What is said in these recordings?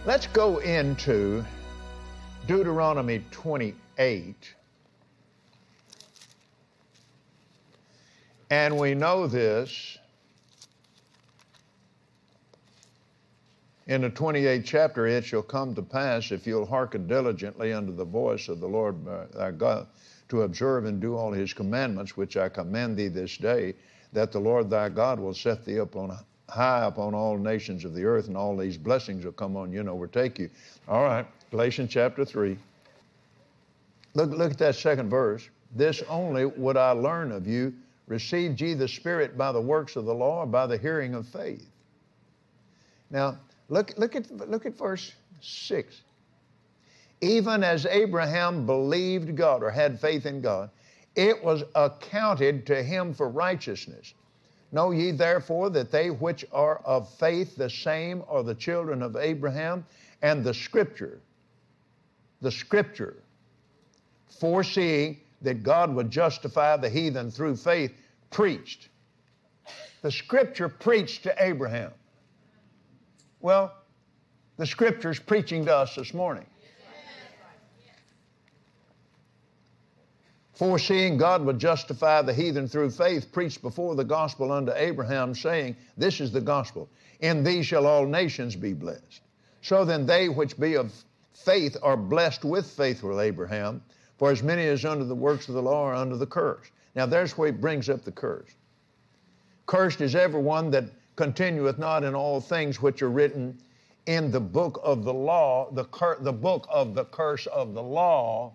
Let's go into Deuteronomy 28. And we know this in the 28th chapter, it shall come to pass, if you'll hearken diligently unto the voice of the Lord thy God, to observe and do all his commandments, which I command thee this day, that the Lord thy God will set thee up on high upon all nations of the earth, and all these blessings will come on you and overtake you. All right, Galatians chapter 3. Look at that second verse. This only would I learn of you, received ye the Spirit by the works of the law, or by the hearing of faith? Now, look at verse 6. Even as Abraham believed God, or had faith in God, it was accounted to him for righteousness. Know ye therefore that they which are of faith, the same are the children of Abraham, and the Scripture, foreseeing that God would justify the heathen through faith, preached. The Scripture preached to Abraham. Well, the Scripture's preaching to us this morning. Foreseeing God would justify the heathen through faith, preached before the gospel unto Abraham, saying, this is the gospel, in thee shall all nations be blessed. So then they which be of faith are blessed with faithful Abraham, for as many as under the works of the law are under the curse. Now there's where he brings up the curse. Cursed is everyone that continueth not in all things which are written in the book of the law, the book of the curse of the law,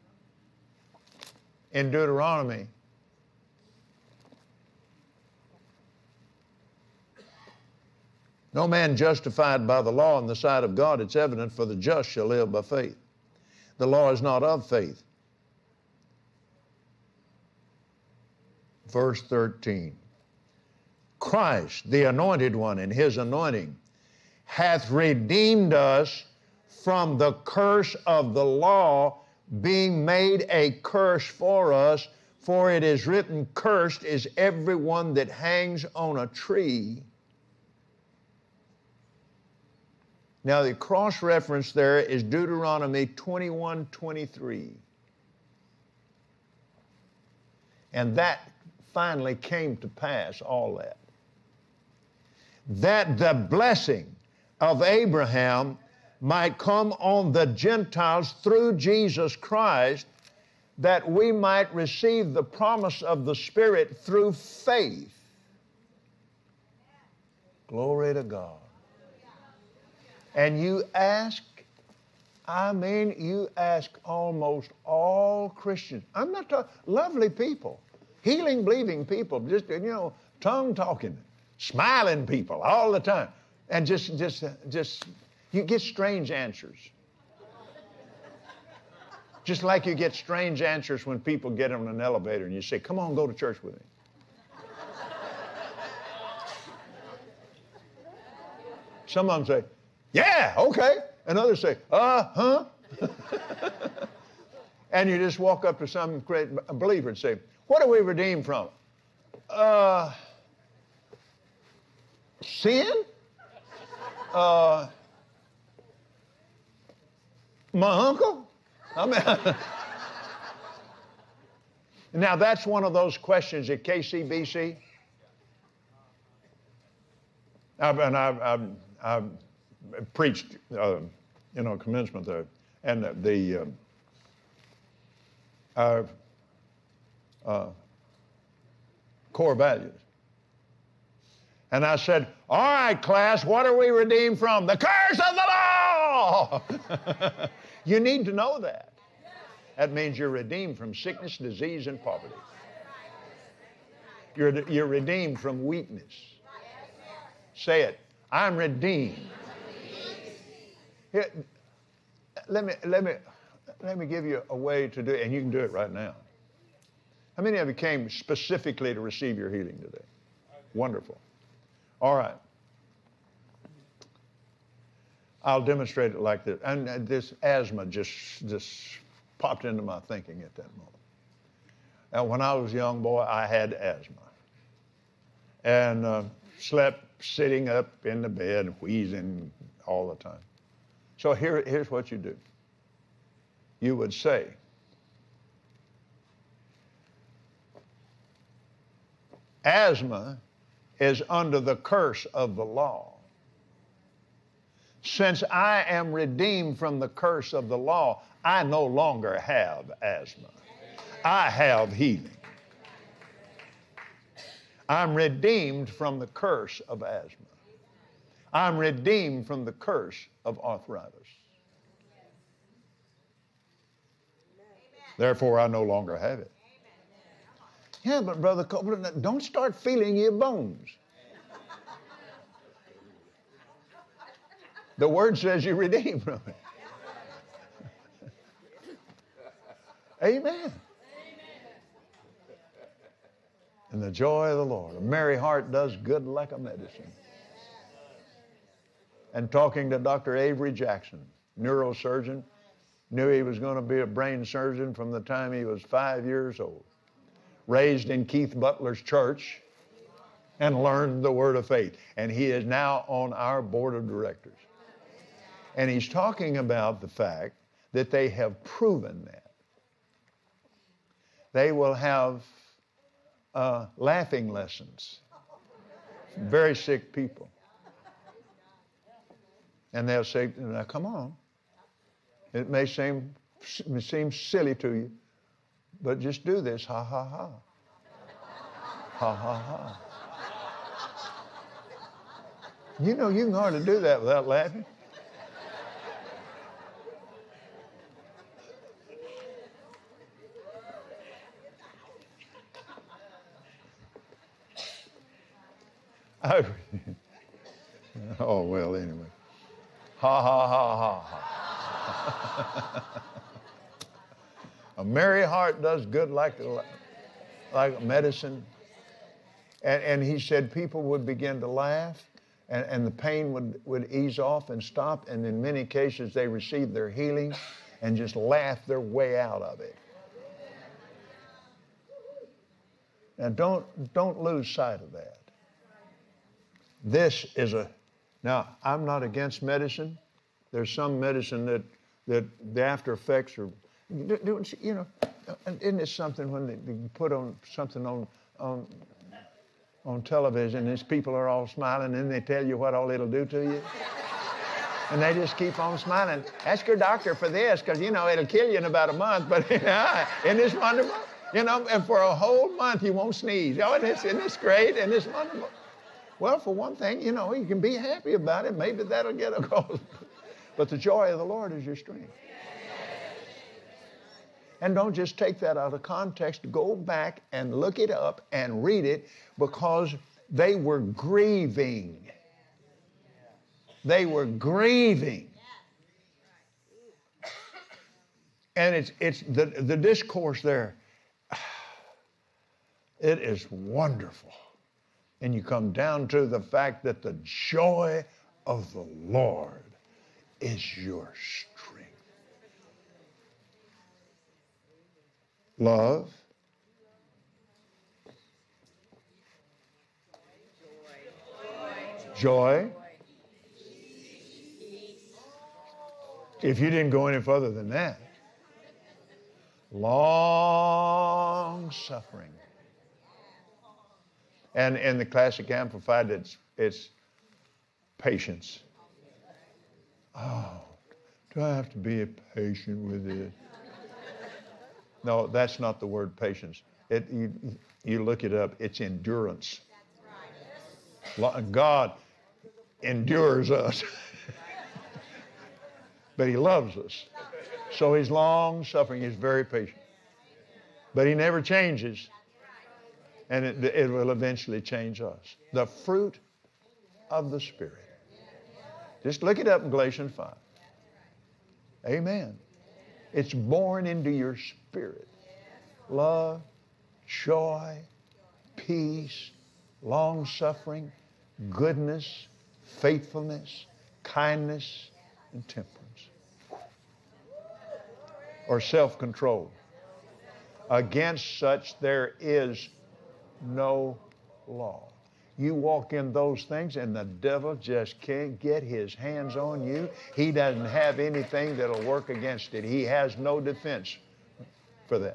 in Deuteronomy. No man justified by the law in the sight of God, it's evident, for the just shall live by faith. The law is not of faith. Verse 13. Christ, the anointed one, in his anointing, hath redeemed us from the curse of the law, being made a curse for us, for it is written, cursed is everyone that hangs on a tree. Now the cross-reference there is Deuteronomy 21:23. And that finally came to pass, all that. That the blessing of Abraham might come on the Gentiles through Jesus Christ, that we might receive the promise of the Spirit through faith. Glory to God. And you ask almost all Christians. I'm not talking, lovely people, healing, believing people, just, tongue-talking, smiling people all the time. And just you get strange answers. Just like you get strange answers when people get on an elevator and you say, come on, go to church with me. Some of them say, yeah, okay. And others say, huh? And you just walk up to some great believer and say, what are we redeemed from? Sin? My uncle? Now that's one of those questions at KCBC. I've preached, commencement there, and our core values. And I said, all right, class, what are we redeemed from? The curse of the law! You need to know that. That means you're redeemed from sickness, disease, and poverty. You're redeemed from weakness. Say it. I'm redeemed. Here, let me give you a way to do it, and you can do it right now. How many of you came specifically to receive your healing today? Wonderful. All right. I'll demonstrate it like this. And this asthma just popped into my thinking at that moment. Now, when I was a young boy, I had asthma. And slept sitting up in the bed, wheezing all the time. So here's what you do. You would say, asthma is under the curse of the law. Since I am redeemed from the curse of the law, I no longer have asthma. I have healing. I'm redeemed from the curse of asthma. I'm redeemed from the curse of arthritis. Therefore, I no longer have it. Yeah, but Brother Copeland, don't start feeling your bones. The Word says you're redeemed from it. Amen. And the joy of the Lord. A merry heart does good like a medicine. And talking to Dr. Avery Jackson, neurosurgeon, knew he was going to be a brain surgeon from the time he was 5 years old. Raised in Keith Butler's church and learned the word of faith. And he is now on our board of directors. And he's talking about the fact that they have proven that. They will have laughing lessons. Very sick people. And they'll say, now come on. It may seem silly to you, but just do this. Ha, ha, ha. Ha, ha, ha. You know you can hardly do that without laughing. Oh, well, anyway. Ha, ha, ha, ha, ha. A merry heart does good like medicine. And he said people would begin to laugh, and the pain would ease off and stop, and in many cases they received their healing and just laughed their way out of it. And don't lose sight of that. This is now, I'm not against medicine. There's some medicine that the after effects are, you know, isn't it something when they put on something on television, these people are all smiling, and they tell you what all it'll do to you? And they just keep on smiling. Ask your doctor for this, because, you know, it'll kill you in about a month, but isn't this wonderful? You know, and for a whole month you won't sneeze. Oh, isn't this great? Isn't this wonderful? Well, for one thing, you know, you can be happy about it. Maybe that'll get a cause. But the joy of the Lord is your strength. And don't just take that out of context. Go back and look it up and read it, because they were grieving. They were grieving. And it's the discourse there. It is wonderful. And you come down to the fact that the joy of the Lord is your strength. Love. Joy. If you didn't go any further than that. Long suffering. And in the Classic Amplified, it's patience. Oh, do I have to be patient with this? No, that's not the word patience. You look it up, it's endurance. God endures us. But he loves us. So he's long suffering, he's very patient. But he never changes. And it will eventually change us. The fruit of the Spirit. Just look it up in Galatians 5. Amen. It's born into your spirit. Love, joy, peace, long-suffering, goodness, faithfulness, kindness, and temperance. Or self-control. Against such there is no law. You walk in those things and the devil just can't get his hands on you. He doesn't have anything that'll work against it. He has no defense for that.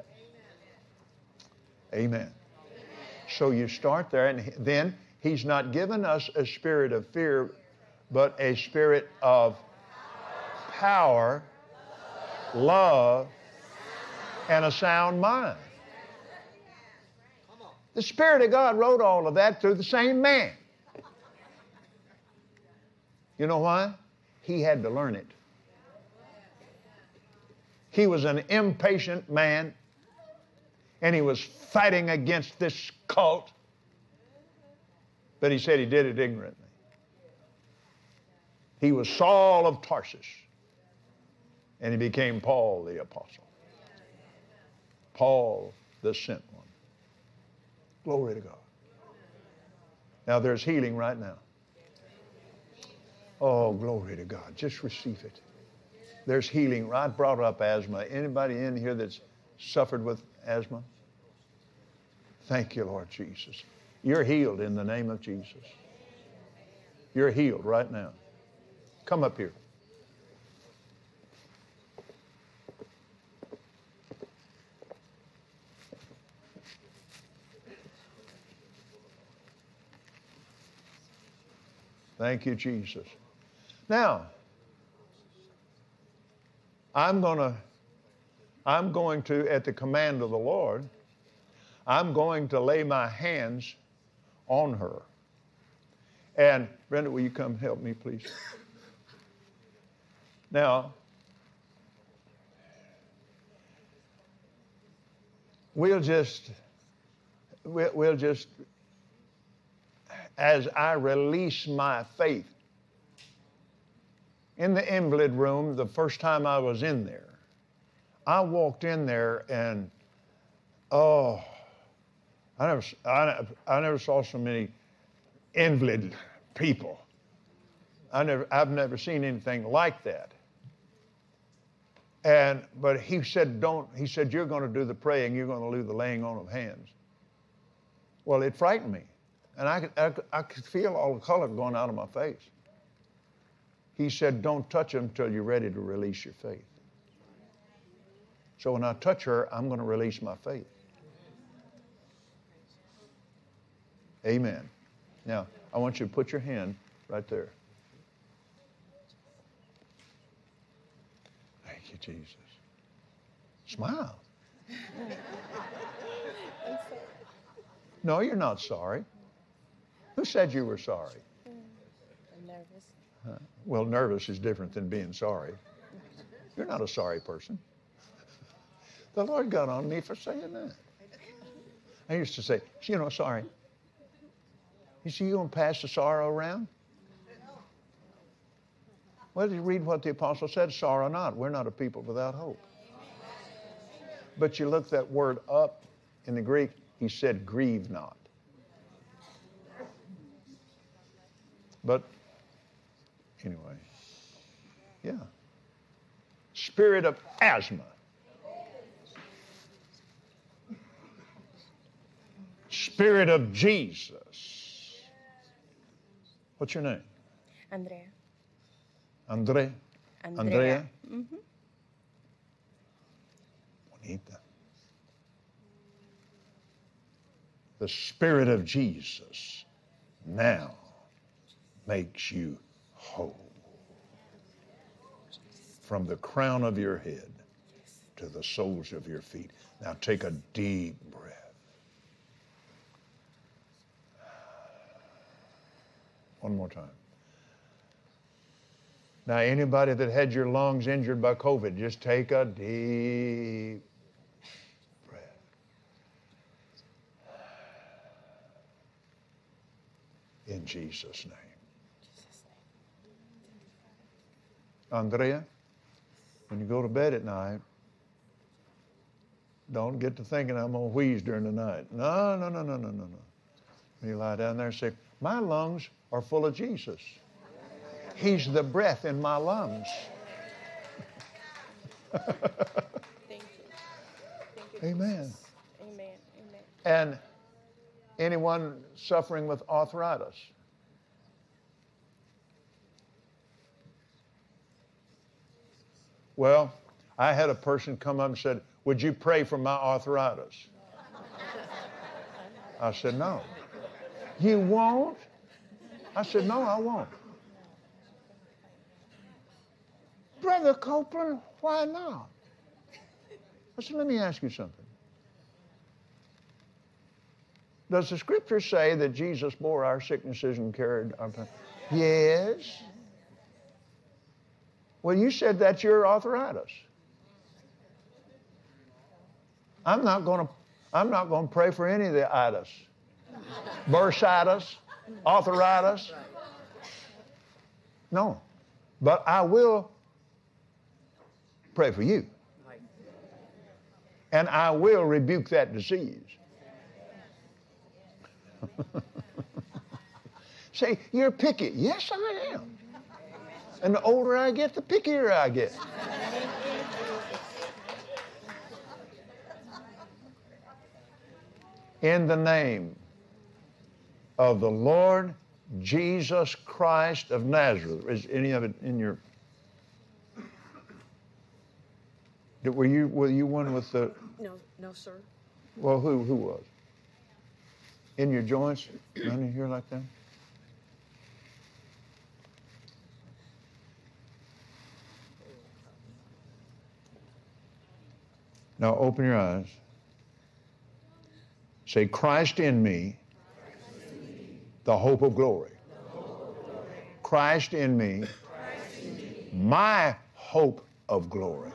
Amen. So you start there, and then he's not given us a spirit of fear, but a spirit of power, love, and a sound mind. The Spirit of God wrote all of that through the same man. You know why? He had to learn it. He was an impatient man, and he was fighting against this cult, but he said he did it ignorantly. He was Saul of Tarsus, and he became Paul the Apostle. Paul the sent one. Glory to God. Now there's healing right now. Oh, glory to God. Just receive it. There's healing. I brought up asthma. Anybody in here that's suffered with asthma? Thank you, Lord Jesus. You're healed in the name of Jesus. You're healed right now. Come up here. Thank you, Jesus. Now, I'm going to, at the command of the Lord, I'm going to lay my hands on her. And Brenda, will you come help me, please? Now, we'll just, as I release my faith. In the invalid room, the first time I was in there, I walked in there and, oh, I never saw so many invalid people. I've never seen anything like that. But he said, you're going to do the praying, you're going to do the laying on of hands. Well, it frightened me. And I could feel all the color going out of my face. He said, don't touch them until you're ready to release your faith. So when I touch her, I'm going to release my faith. Amen. Now, I want you to put your hand right there. Thank you, Jesus. Smile. No, you're not sorry. Who said you were sorry? I'm nervous. Well, nervous is different than being sorry. You're not a sorry person. The Lord got on me for saying that. I used to say, sorry. You see, you going to pass the sorrow around? Well, you read what the apostle said, sorrow not. We're not a people without hope. But you look that word up in the Greek, he said, grieve not. But anyway, yeah. Spirit of asthma. Spirit of Jesus. What's your name? Andrea. Andrea? Mm-hmm. Bonita. The Spirit of Jesus now makes you whole. From the crown of your head to the soles of your feet. Now take a deep breath. One more time. Now anybody that had your lungs injured by COVID, just take a deep breath. In Jesus' name. Andrea, when you go to bed at night, don't get to thinking I'm going to wheeze during the night. No. When you lie down there and say, my lungs are full of Jesus. He's the breath in my lungs. Thank you. Amen. Amen. And Anyone suffering with arthritis? Well, I had a person come up and said, would you pray for my arthritis? I said, no. You won't? I said, no, I won't. Brother Copeland, why not? I said, let me ask you something. Does the scripture say that Jesus bore our sicknesses and carried our pain? Yes. Well, you said that's your arthritis. I'm not going to pray for any of the itis. Bursitis, arthritis. No. But I will pray for you. And I will rebuke that disease. Say, you're picky. Yes, I am. And the older I get, the pickier I get. In the name of the Lord Jesus Christ of Nazareth. Is any of it in your... Were you one with the... No, sir. Well, who was? In your joints? None in here like that? Now open your eyes. Say, Christ in me, the hope of glory. Christ in me, my hope of glory.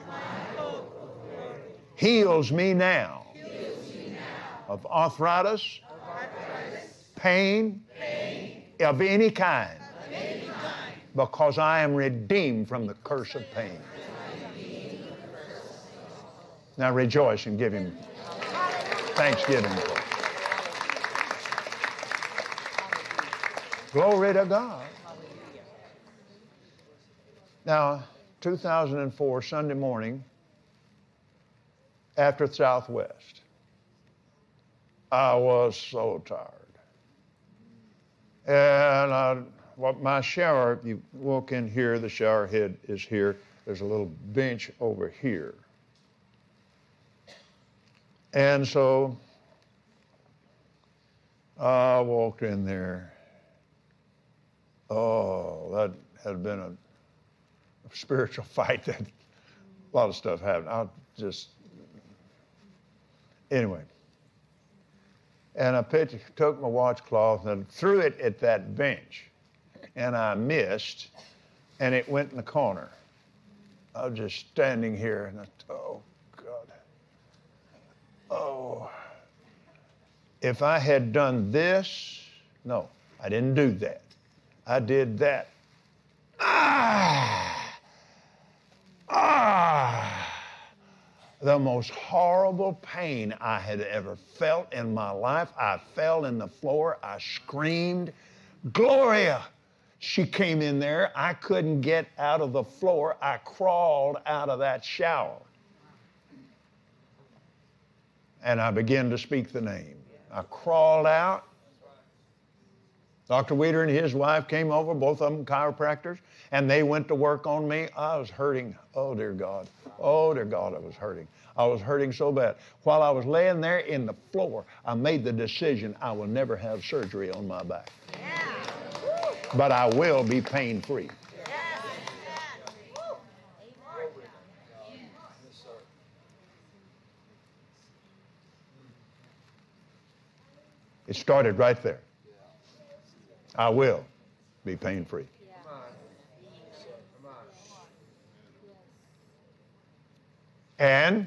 Heals me now of arthritis, pain of any kind, because I am redeemed from the curse of pain. Now rejoice and give him thanksgiving. Glory to God. Now, 2004, Sunday morning, after Southwest, I was so tired. And my shower, if you walk in here, the shower head is here. There's a little bench over here. And so I walked in there. Oh, that had been a spiritual fight. That a lot of stuff happened. Anyway. And I took my washcloth and threw it at that bench. And I missed, and it went in the corner. I was just standing here, and I thought, oh, God. Oh. If I had done this, no, I didn't do that. I did that. The most horrible pain I had ever felt in my life. I fell in the floor. I screamed, Gloria! She came in there. I couldn't get out of the floor. I crawled out of that shower. And I began to speak the name. I crawled out. Dr. Weeder and his wife came over, both of them chiropractors, and they went to work on me. I was hurting. Oh, dear God. Oh, dear God, I was hurting. I was hurting so bad. While I was laying there in the floor, I made the decision I will never have surgery on my back. Yeah. But I will be pain-free. It started right there. I will be pain-free. And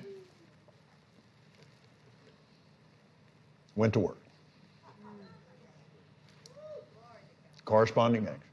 went to work. Corresponding action.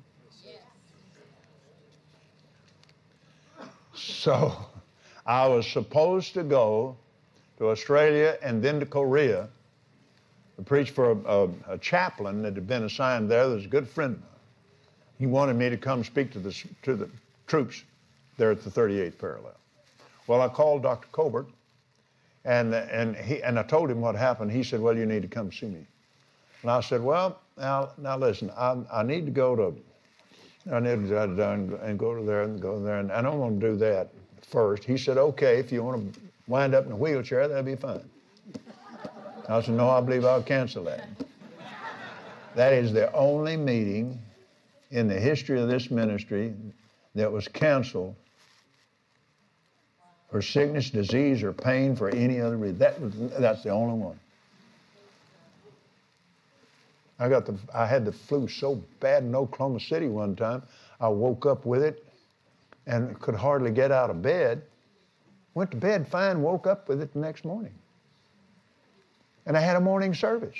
So I was supposed to go to Australia and then to Korea to preach for a chaplain that had been assigned there. That was a good friend of mine. He wanted me to come speak to the troops there at the 38th parallel. Well, I called Dr. Colbert, and I told him what happened. He said, well, you need to come see me. And I said, well, now listen, I need to go to, and go to there and go there, and I don't want to do that first. He said, okay, if you want to wind up in a wheelchair, that'll be fine. I said, no, I believe I'll cancel that. That is the only meeting in the history of this ministry that was canceled for sickness, disease, or pain for any other reason. That's the only one. I had the flu so bad in Oklahoma City one time, I woke up with it and could hardly get out of bed. Went to bed fine, woke up with it the next morning. And I had a morning service.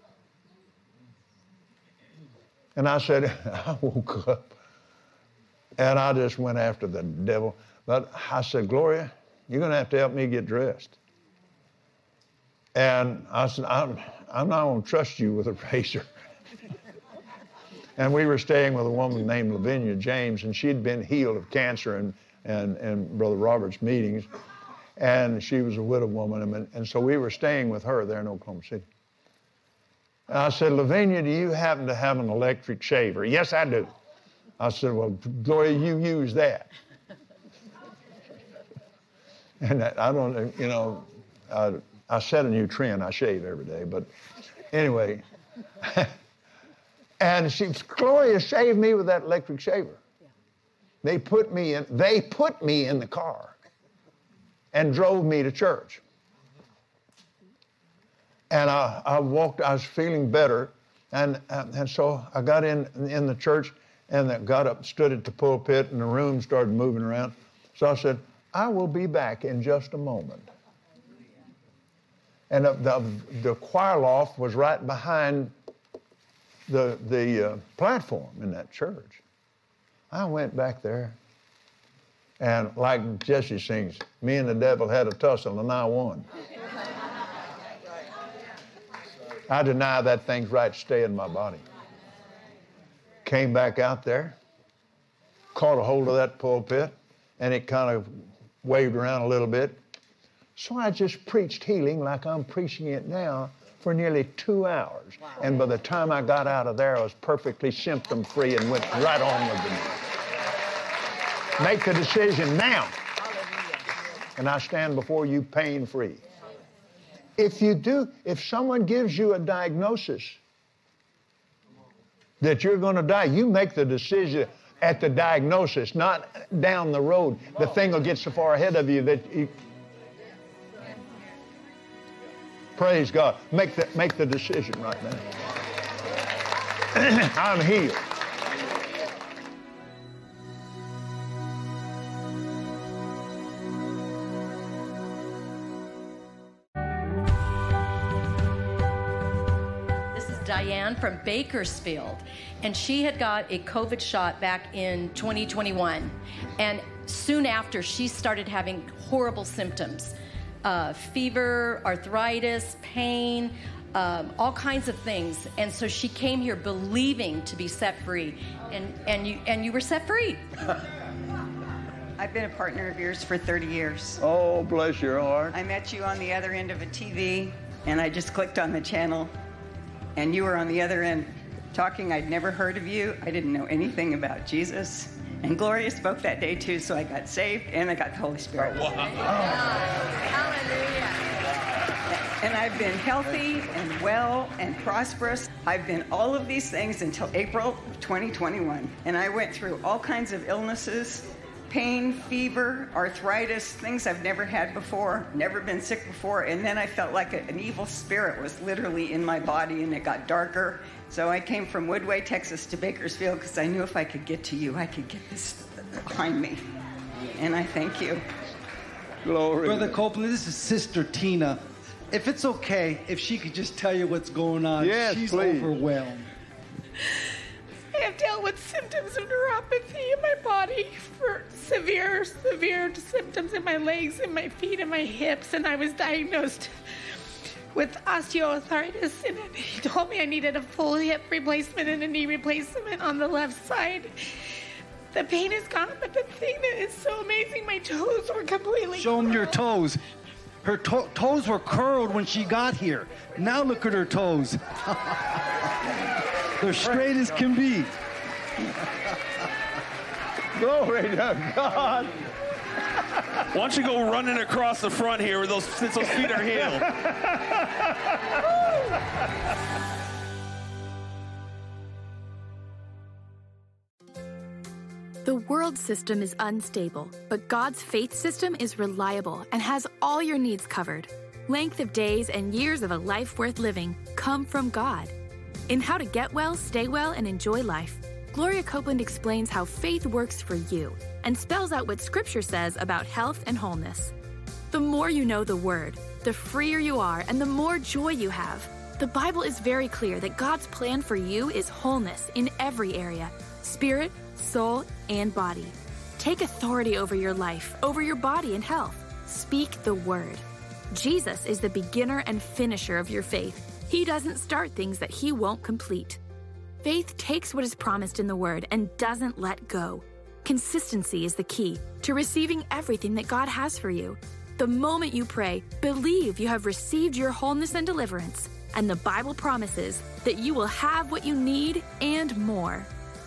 And I said, I woke up and I just went after the devil. But I said, Gloria, you're going to have to help me get dressed. And I said, I'm not going to trust you with a razor. And we were staying with a woman named Lavinia James, and she'd been healed of cancer in Brother Robert's meetings. And she was a widow woman, and so we were staying with her there in Oklahoma City. And I said, Lavinia, do you happen to have an electric shaver? Yes, I do. I said, well, Gloria, you use that. And I don't, you know, I set a new trend. I shave every day, but anyway. And Gloria shaved me with that electric shaver. They put me in the car and drove me to church. And I walked, I was feeling better. And so I got in the church and got up, stood at the pulpit, and the room started moving around. So I said, I will be back in just a moment. And the choir loft was right behind the platform in that church. I went back there, and like Jesse sings, me and the devil had a tussle, and I won. I deny that thing's right to stay in my body. Came back out there, caught a hold of that pulpit, and it kind of waved around a little bit. So I just preached healing like I'm preaching it now for nearly 2 hours. Wow. And by the time I got out of there, I was perfectly symptom-free and went right on with the Make the decision now. And I stand before you pain-free. If someone gives you a diagnosis that you're going to die, you make the decision at the diagnosis, not down the road. The thing will get so far ahead of you that you... Praise God. Make the decision right now. I'm healed. This is Diane from Bakersfield, and she had got a COVID shot back in 2021, and soon after she started having horrible symptoms. Fever, arthritis, pain, all kinds of things. And so she came here believing to be set free. And you were set free. I've been a partner of yours for 30 years. Oh, bless your heart. I met you on the other end of a TV, and I just clicked on the channel, and you were on the other end talking. I'd never heard of you. I didn't know anything about Jesus. And Gloria spoke that day, too, so I got saved, and I got the Holy Spirit. Oh, wow. Hallelujah. And I've been healthy and well and prosperous. I've been all of these things until April of 2021. And I went through all kinds of illnesses, pain, fever, arthritis, things I've never had before, never been sick before. And then I felt like an evil spirit was literally in my body, and it got darker. So I came from Woodway, Texas to Bakersfield because I knew if I could get to you, I could get this behind me. And I thank you. Glory. Brother Copeland, this is Sister Tina. If it's okay, if she could just tell you what's going on. Yes, she's please. Overwhelmed. I have dealt with symptoms of neuropathy in my body for severe symptoms in my legs and my feet and my hips, and I was diagnosed with osteoarthritis, and he told me I needed a full hip replacement and a knee replacement on the left side. The pain is gone, but the thing that is so amazing, my toes were completely Show them your curled. toes. Her toes were curled when she got here. Now look at her toes. They're straight as can be. Glory to God. Why don't you go running across the front here since those feet are healed? The world system is unstable, but God's faith system is reliable and has all your needs covered. Length of days and years of a life worth living come from God. In How to Get Well, Stay Well, and Enjoy Life, Gloria Copeland explains how faith works for you and spells out what Scripture says about health and wholeness. The more you know the Word, the freer you are and the more joy you have. The Bible is very clear that God's plan for you is wholeness in every area: spirit, soul, and body. Take authority over your life, over your body and health. Speak the Word. Jesus is the beginner and finisher of your faith. He doesn't start things that He won't complete. Faith takes what is promised in the Word and doesn't let go. Consistency is the key to receiving everything that God has for you. The moment you pray, believe you have received your wholeness and deliverance, and the Bible promises that you will have what you need and more.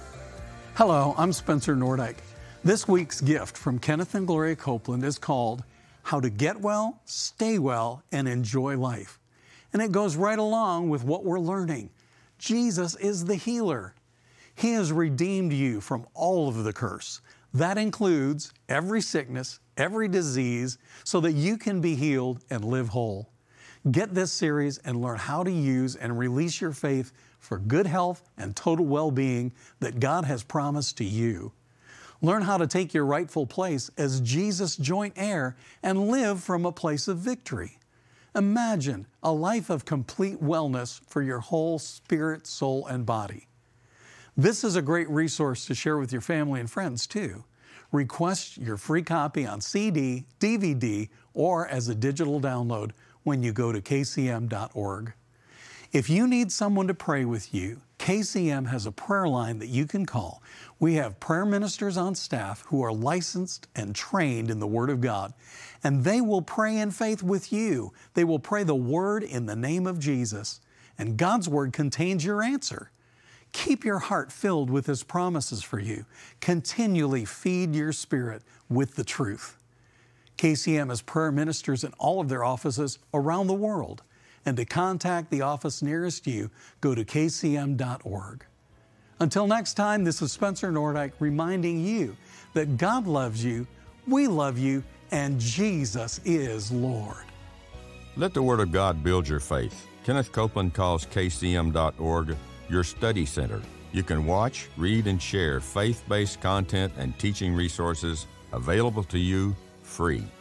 Hello, I'm Spencer Nordyke. This week's gift from Kenneth and Gloria Copeland is called How to Get Well, Stay Well, and Enjoy Life. And it goes right along with what we're learning. Jesus is the healer. He has redeemed you from all of the curse. That includes every sickness, every disease, so that you can be healed and live whole. Get this series and learn how to use and release your faith for good health and total well-being that God has promised to you. Learn how to take your rightful place as Jesus' joint heir and live from a place of victory. Imagine a life of complete wellness for your whole spirit, soul, and body. This is a great resource to share with your family and friends too. Request your free copy on CD, DVD, or as a digital download when you go to kcm.org. If you need someone to pray with you, KCM has a prayer line that you can call. We have prayer ministers on staff who are licensed and trained in the Word of God, and they will pray in faith with you. They will pray the Word in the name of Jesus, and God's Word contains your answer. Keep your heart filled with His promises for you. Continually feed your spirit with the truth. KCM has prayer ministers in all of their offices around the world. And to contact the office nearest you, go to kcm.org. Until next time, this is Spencer Nordyke reminding you that God loves you, we love you, and Jesus is Lord. Let the Word of God build your faith. Kenneth Copeland calls kcm.org your study center. You can watch, read, and share faith-based content and teaching resources available to you free.